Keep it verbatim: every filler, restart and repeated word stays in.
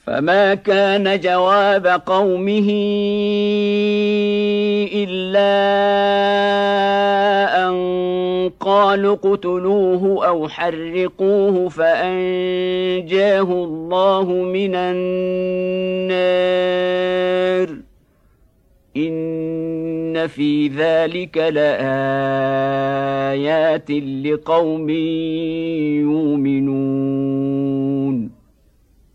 فما كان جواب قومه إلا أن قالوا اقتلوه أو حرقوه فأنجاه الله من النار إن في ذلك لآيات لقوم يؤمنون.